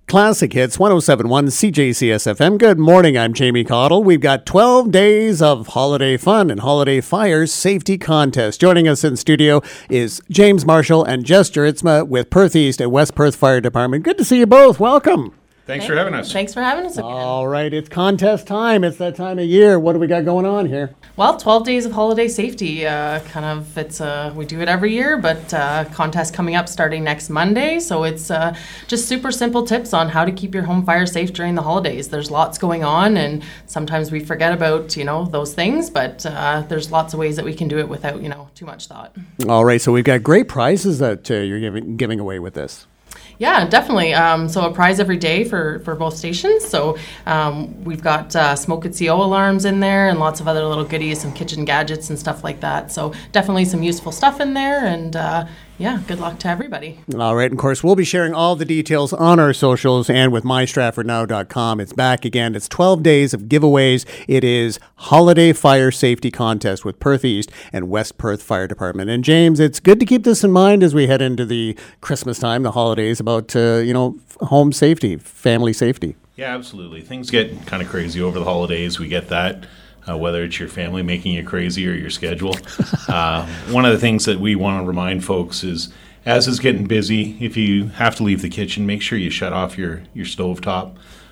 Classic Hits 1071 CJCS-FM. Good morning, I'm Jamie Cottle. We've got 12 days of holiday fun and holiday fire safety contest. Joining us in studio is James Marshall and Jess Juritsma with Perth East and West Perth Fire Department. Good to see you both. Welcome. Thanks for having us. Thanks for having us again. All right, it's contest time. It's that time of year. What do we got going on here? Well, 12 days of holiday safety. We do it every year, but contest coming up starting next Monday. So it's just super simple tips on how to keep your home fire safe during the holidays. There's lots going on, and sometimes we forget about, those things, but there's lots of ways that we can do it without, too much thought. All right, so we've got great prizes that you're giving away with this. Yeah, definitely. So a prize every day for both stations. So we've got smoke and CO alarms in there and lots of other little goodies, some kitchen gadgets and stuff like that. So definitely some useful stuff in there, and good luck to everybody. All right, and of course, we'll be sharing all the details on our socials and with MyStratfordNow.com. It's back again. It's 12 days of giveaways. It is Holiday Fire Safety Contest with Perth East and West Perth Fire Department. And James, it's good to keep this in mind as we head into the Christmas time, the holidays, about, home safety, family safety. Yeah, absolutely. Things get kind of crazy over the holidays. We get that. Whether it's your family making you crazy or your schedule. One of the things that we want to remind folks is, as it's getting busy, if you have to leave the kitchen, make sure you shut off your stovetop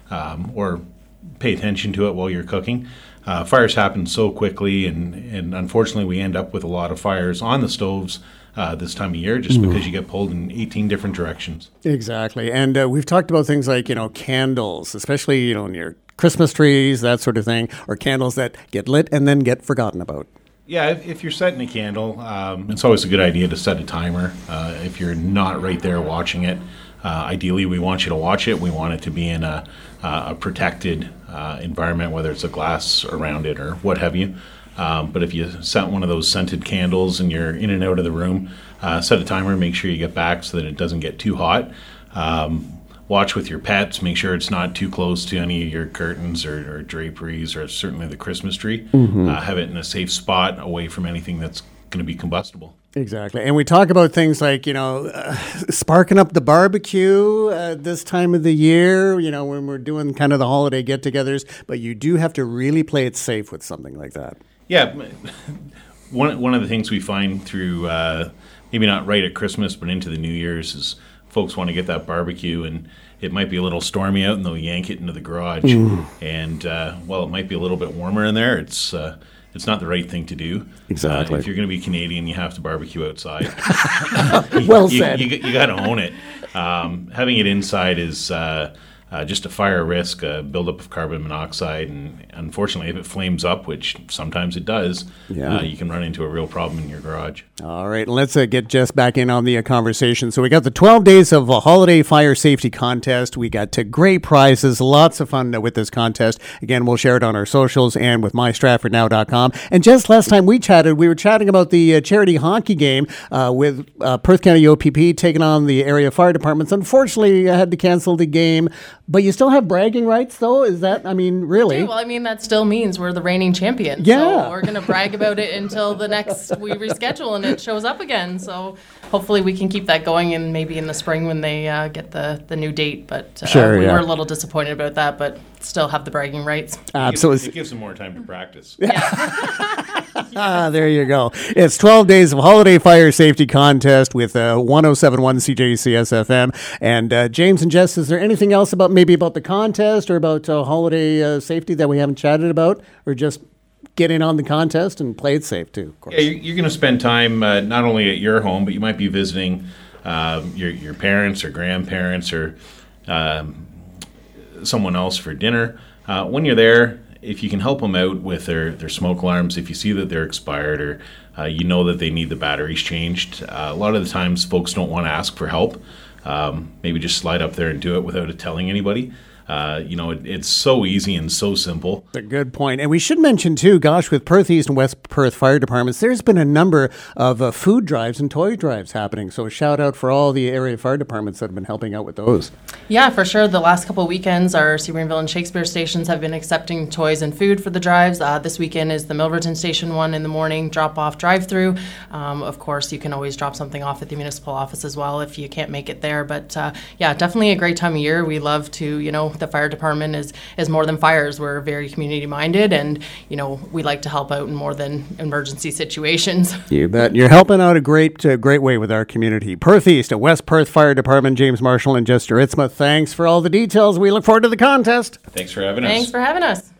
or pay attention to it while you're cooking. Fires happen so quickly, and unfortunately we end up with a lot of fires on the stoves this time of year just because you get pulled in 18 different directions. Exactly. And we've talked about things like, candles, especially, near Christmas trees, that sort of thing, or candles that get lit and then get forgotten about. Yeah, if you're setting a candle, it's always a good idea to set a timer. If you're not right there watching it, ideally we want you to watch it. We want it to be in a protected environment, whether it's a glass around it or what have you. But if you set one of those scented candles and you're in and out of the room, set a timer, make sure you get back so that it doesn't get too hot. Watch with your pets, make sure it's not too close to any of your curtains or draperies or certainly the Christmas tree. Have it in a safe spot away from anything that's going to be combustible. Exactly. And we talk about things like, sparking up the barbecue this time of the year, when we're doing kind of the holiday get-togethers, but you do have to really play it safe with something like that. Yeah. One of the things we find through maybe not right at Christmas, but into the New Year's is folks want to get that barbecue, and it might be a little stormy out, and they'll yank it into the garage. And while it might be a little bit warmer in there, it's not the right thing to do. Exactly. If you're going to be Canadian, you have to barbecue outside. Well said. You got to own it. Having it inside is just a fire risk, a buildup of carbon monoxide, and unfortunately, if it flames up, which sometimes it does, you can run into a real problem in your garage. All right, let's get Jess back in on the conversation. So we got the 12 days of a holiday fire safety contest. We got great prizes, lots of fun with this contest. Again, we'll share it on our socials and with MyStratfordNow.com. And Jess, last time we were chatting about the charity hockey game with Perth County OPP taking on the area fire departments. Unfortunately, I had to cancel the game. But you still have bragging rights, though? Is that, really? Well, that still means we're the reigning champions. Yeah. So we're going to brag about it until the next we reschedule and it shows up again. So hopefully we can keep that going, and maybe in the spring when they get the new date. But we were a little disappointed about that, but still have the bragging rights. Absolutely. It gives them more time to practice. There you go. It's 12 days of holiday fire safety contest with 1071 CJCS-FM. And James and Jess, is there anything else about the contest or about holiday safety that we haven't chatted about, or just get in on the contest and play it safe too, of course? Yeah, you're going to spend time not only at your home, but you might be visiting your parents or grandparents or someone else for dinner. When you're there, if you can help them out with their smoke alarms, if you see that they're expired or that they need the batteries changed, a lot of the times folks don't want to ask for help. Maybe just slide up there and do it without telling anybody. It's so easy and so simple. That's a good point. And we should mention, too, gosh, with Perth East and West Perth Fire Departments, there's been a number of food drives and toy drives happening. So a shout out for all the area fire departments that have been helping out with those. Yeah, for sure. The last couple of weekends, our Sebringville and Shakespeare stations have been accepting toys and food for the drives. This weekend is the Milverton Station one in the morning, drop-off drive-through. Of course, you can always drop something off at the municipal office as well if you can't make it there. But yeah, definitely a great time of year. We love to, the fire department is more than fires. We're very community-minded, and, we like to help out in more than emergency situations. You bet. You're helping out a great way with our community. Perth East at West Perth Fire Department, James Marshall and Jester Itzma. Thanks for all the details. We look forward to the contest. Thanks for having us. Thanks for having us.